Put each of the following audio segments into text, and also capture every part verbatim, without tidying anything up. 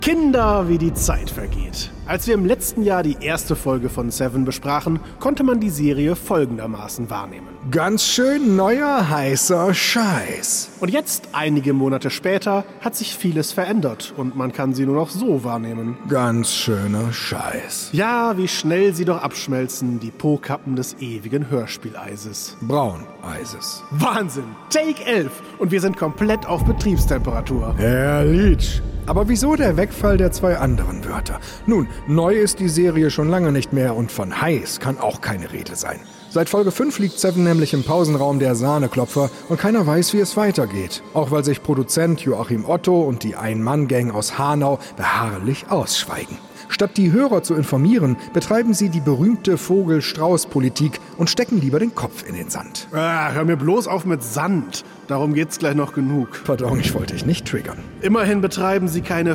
Kinder, wie die Zeit vergeht. Als wir im letzten Jahr die erste Folge von Seven besprachen, konnte man die Serie folgendermaßen wahrnehmen. Ganz schön neuer, heißer Scheiß. Und jetzt, einige Monate später, hat sich vieles verändert und man kann sie nur noch so wahrnehmen. Ganz schöner Scheiß. Ja, wie schnell sie doch abschmelzen, die Po-Kappen des ewigen Hörspieleises. Brauneises. Wahnsinn! Take elf und wir sind komplett auf Betriebstemperatur. Herr Leach. Aber wieso der Wegfall der zwei anderen Wörter? Nun, neu ist die Serie schon lange nicht mehr und von heiß kann auch keine Rede sein. Seit Folge fünf liegt Seven nämlich im Pausenraum der Sahneklopfer und keiner weiß, wie es weitergeht. Auch weil sich Produzent Joachim Otto und die Ein-Mann-Gang aus Hanau beharrlich ausschweigen. Statt die Hörer zu informieren, betreiben sie die berühmte Vogel-Strauß-Politik und stecken lieber den Kopf in den Sand. Ah, hör mir bloß auf mit Sand. Darum geht's gleich noch genug. Pardon, ich wollte dich nicht triggern. Immerhin betreiben sie keine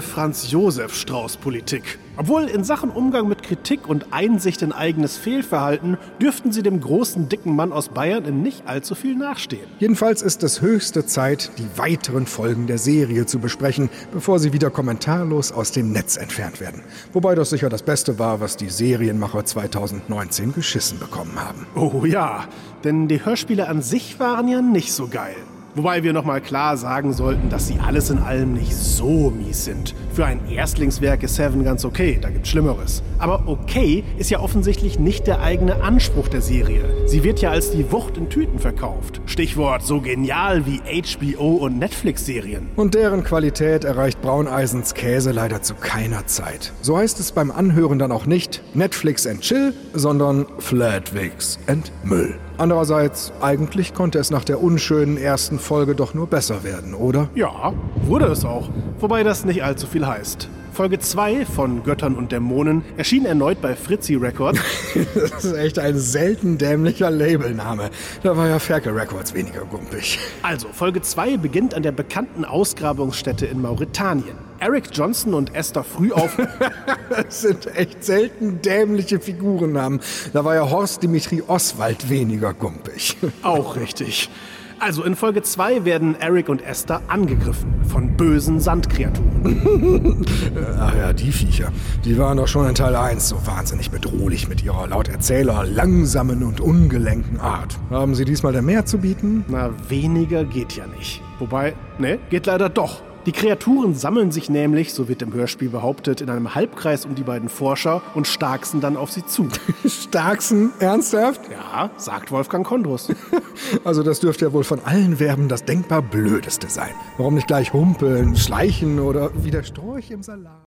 Franz-Josef-Strauß-Politik. Obwohl in Sachen Umgang mit Kritik und Einsicht in eigenes Fehlverhalten dürften sie dem großen, dicken Mann aus Bayern in nicht allzu viel nachstehen. Jedenfalls ist es höchste Zeit, die weiteren Folgen der Serie zu besprechen, bevor sie wieder kommentarlos aus dem Netz entfernt werden. Wobei das sicher das Beste war, was die Serienmacher zweitausendneunzehn geschissen bekommen haben. Oh ja, denn die Hörspiele an sich waren ja nicht so geil. Wobei wir nochmal klar sagen sollten, dass sie alles in allem nicht so mies sind. Für ein Erstlingswerk ist Seven ganz okay, da gibt's Schlimmeres. Aber okay ist ja offensichtlich nicht der eigene Anspruch der Serie. Sie wird ja als die Wucht in Tüten verkauft. Stichwort so genial wie H B O und Netflix-Serien. Und deren Qualität erreicht Brauneisens Käse leider zu keiner Zeit. So heißt es beim Anhören dann auch nicht Netflix and Chill, sondern Flatwix and Müll. Andererseits, eigentlich konnte es nach der unschönen ersten Folge doch nur besser werden, oder? Ja, wurde es auch. Wobei das nicht allzu viel heißt. Folge zwei von Göttern und Dämonen erschien erneut bei Fritzi Records. Das ist echt ein selten dämlicher Labelname. Da war ja Ferkel Records weniger gumpig. Also, Folge zwei beginnt an der bekannten Ausgrabungsstätte in Mauretanien. Eric Johnson und Esther Frühauf... Das sind echt selten dämliche Figurennamen. Da war ja Horst Dimitri Oswald weniger gumpig. Auch richtig. Also in Folge zwei werden Eric und Esther angegriffen von bösen Sandkreaturen. Ach ja, die Viecher. Die waren doch schon in Teil eins so wahnsinnig bedrohlich mit ihrer laut Erzähler langsamen und ungelenken Art. Haben sie diesmal denn mehr zu bieten? Na, weniger geht ja nicht. Wobei, ne, geht leider doch. Die Kreaturen sammeln sich nämlich, so wird im Hörspiel behauptet, in einem Halbkreis um die beiden Forscher und starksen dann auf sie zu. Starksen? Ernsthaft? Ja, sagt Wolfgang Kondrus. Also das dürfte ja wohl von allen Verben das denkbar Blödeste sein. Warum nicht gleich humpeln, schleichen oder wie der Storch im Salat?